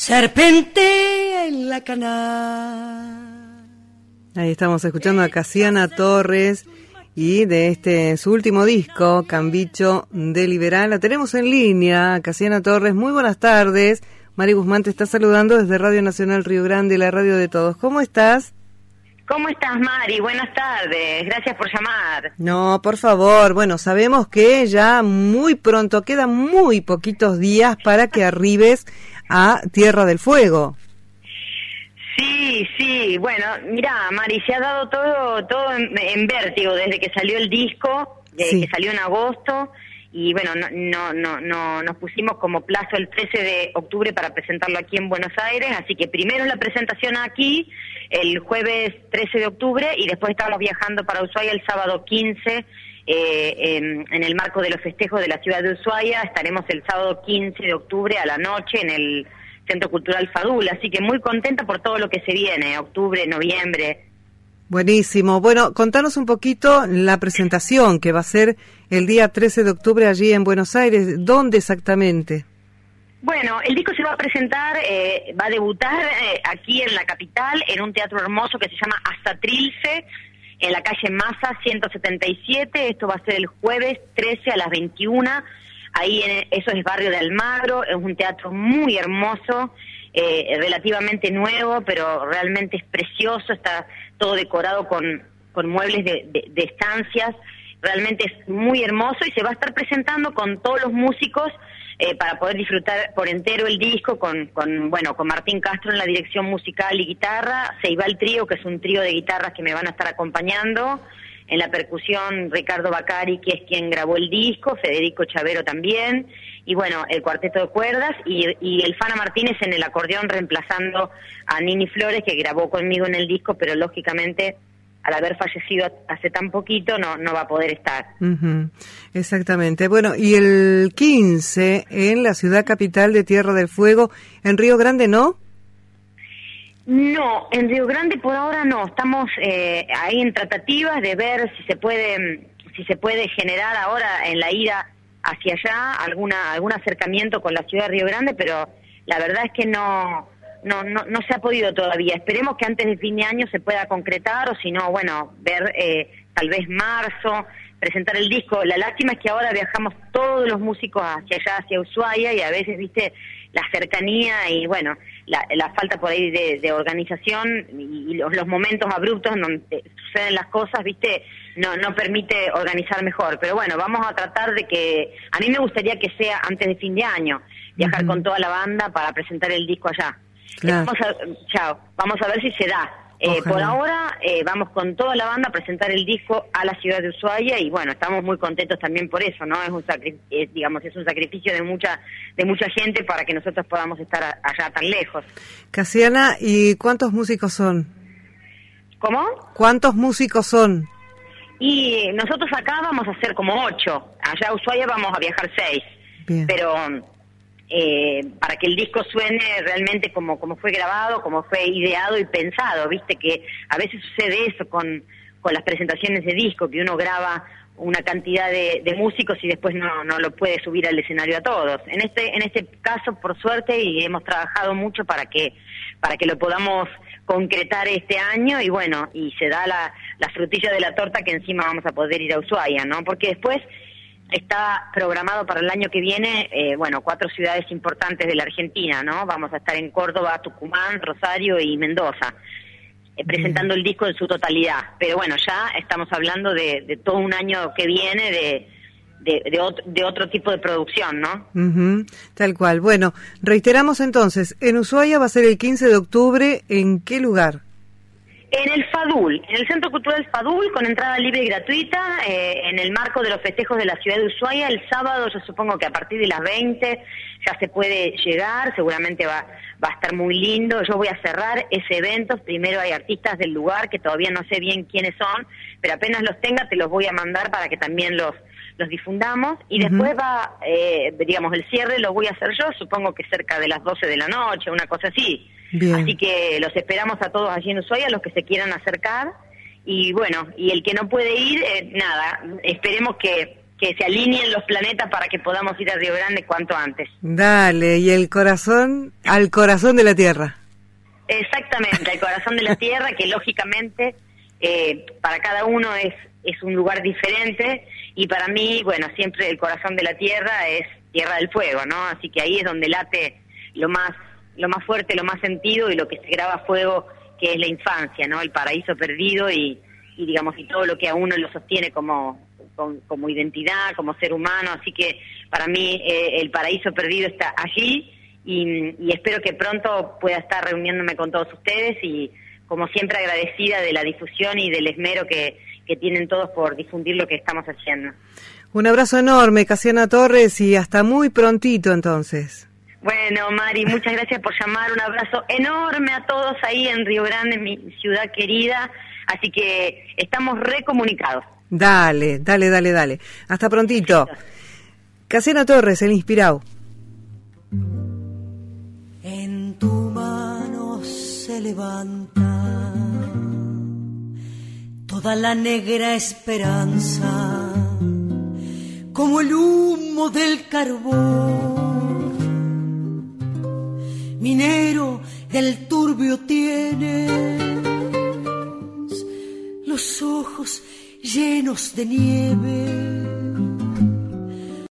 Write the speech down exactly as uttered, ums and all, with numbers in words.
serpente en la cana. Ahí estamos escuchando a Casiana Torres y de este su último disco, Cambicho de Liberal. La tenemos en línea, Casiana Torres. Muy buenas tardes. Mari Guzmán te está saludando desde Radio Nacional Río Grande, la radio de todos. ¿Cómo estás? ¿Cómo estás, Mari? Buenas tardes. Gracias por llamar. No, por favor. Bueno, sabemos que ya muy pronto, quedan muy poquitos días para que arribes a Tierra del Fuego. Sí, sí. Bueno, mira, Mari, se ha dado todo todo en, en vértigo desde que salió el disco, desde sí. que salió en agosto. Y bueno, no, no, no, no, nos pusimos como plazo el trece de octubre para presentarlo aquí en Buenos Aires, así que primero la presentación aquí, el jueves trece de octubre, y después estamos viajando para Ushuaia el sábado quince, eh, en, en el marco de los festejos de la ciudad de Ushuaia. Estaremos el sábado quince de octubre a la noche en el Centro Cultural Fadul, así que muy contenta por todo lo que se viene, octubre, noviembre. Buenísimo. Bueno, contanos un poquito la presentación que va a ser el día trece de octubre allí en Buenos Aires. ¿Dónde exactamente? Bueno, el disco se va a presentar, eh, va a debutar eh, aquí en la capital, en un teatro hermoso que se llama Hasta Trilce, en la calle Massa ciento setenta y siete. Esto va a ser el jueves trece a las veintiuna. Ahí, en, eso es Barrio de Almagro. Es un teatro muy hermoso, eh, relativamente nuevo, pero realmente es precioso. Está todo decorado con, con muebles de, de, de estancias. Realmente es muy hermoso y se va a estar presentando con todos los músicos eh, para poder disfrutar por entero el disco con, con, bueno, con Martín Castro en la dirección musical y guitarra, Ceibal Trío, que es un trío de guitarras que me van a estar acompañando, en la percusión Ricardo Bacari, que es quien grabó el disco, Federico Chavero también, y bueno, el cuarteto de cuerdas, y, y el Fana Martínez en el acordeón reemplazando a Nini Flores, que grabó conmigo en el disco, pero lógicamente al haber fallecido hace tan poquito no no va a poder estar. Uh-huh. Exactamente. Bueno, y el quince en la ciudad capital de Tierra del Fuego, en Río Grande, ¿no? No, en Río Grande por ahora no. Estamos eh, ahí en tratativas de ver si se puede si se puede generar ahora en la ida hacia allá alguna algún acercamiento con la ciudad de Río Grande, pero la verdad es que no no no no se ha podido todavía. Esperemos que antes de fin de año se pueda concretar, o si no, bueno, ver eh, tal vez marzo, presentar el disco. La lástima es que ahora viajamos todos los músicos hacia allá, hacia Ushuaia, y a veces, viste, la cercanía y bueno, la, la falta por ahí de, de organización y, y los, los momentos abruptos donde suceden las cosas, viste, no no permite organizar mejor. Pero bueno, vamos a tratar de que, a mí me gustaría que sea antes de fin de año, viajar uh-huh. con toda la banda para presentar el disco allá. Claro. Vamos a, chao, vamos a ver si se da. Eh, por ahora eh, vamos con toda la banda a presentar el disco a la ciudad de Ushuaia y bueno, estamos muy contentos también por eso, ¿no? Es un sacri- eh, digamos, es un sacrificio de mucha de mucha gente para que nosotros podamos estar a, allá tan lejos. Casiana, ¿y cuántos músicos son? ¿Cómo? ¿Cuántos músicos son? Y nosotros acá vamos a ser como ocho, allá a Ushuaia vamos a viajar seis. Bien. Pero Eh, para que el disco suene realmente como como fue grabado, como fue ideado y pensado, viste que a veces sucede eso con, con las presentaciones de disco, que uno graba una cantidad de, de músicos y después no no lo puede subir al escenario a todos. En este en este caso, por suerte, y hemos trabajado mucho para que para que lo podamos concretar este año, y bueno, y se da la, la frutilla de la torta que encima vamos a poder ir a Ushuaia, ¿no? Porque después está programado para el año que viene, eh, bueno, cuatro ciudades importantes de la Argentina, ¿no? Vamos a estar en Córdoba, Tucumán, Rosario y Mendoza, eh, presentando mm. el disco en su totalidad. Pero bueno, ya estamos hablando de, de todo un año que viene de, de, de, otro, de otro tipo de producción, ¿no? Uh-huh. Tal cual. Bueno, reiteramos entonces, en Ushuaia va a ser el quince de octubre, ¿en qué lugar? En el Fadul, en el Centro Cultural Fadul, con entrada libre y gratuita, eh, en el marco de los festejos de la ciudad de Ushuaia. El sábado, yo supongo que a partir de las veinte ya se puede llegar, seguramente va, va a estar muy lindo. Yo voy a cerrar ese evento. Primero hay artistas del lugar que todavía no sé bien quiénes son, pero apenas los tenga te los voy a mandar para que también los los difundamos, y uh-huh. después va, eh, digamos, el cierre lo voy a hacer yo, supongo que cerca de las doce de la noche, una cosa así. Bien. Así que los esperamos a todos allí en Ushuaia, los que se quieran acercar, y bueno, y el que no puede ir, eh, nada, esperemos que, que se alineen los planetas para que podamos ir a Río Grande cuanto antes. Dale, y el corazón, al corazón de la tierra. Exactamente, al corazón de la tierra, que lógicamente eh, para cada uno es, es un lugar diferente, y para mí, bueno, siempre el corazón de la tierra es Tierra del Fuego, ¿no? Así que ahí es donde late lo más, lo más fuerte, lo más sentido, y lo que se graba a fuego, que es la infancia, ¿no? El paraíso perdido y, y digamos, y todo lo que a uno lo sostiene como, como, como identidad, como ser humano. Así que para mí eh, el paraíso perdido está allí, y, y espero que pronto pueda estar reuniéndome con todos ustedes, y como siempre agradecida de la difusión y del esmero que, que tienen todos por difundir lo que estamos haciendo. Un abrazo enorme, Casiana Torres, y hasta muy prontito entonces. Bueno, Mari, muchas gracias por llamar, un abrazo enorme a todos ahí en Río Grande, mi ciudad querida, así que estamos recomunicados. Dale, dale, dale, dale. Hasta prontito. Casiana Torres, el Inspirao. En tu mano se levanta toda la negra esperanza, como el humo del carbón. Minero del turbio tienes los ojos llenos de nieve,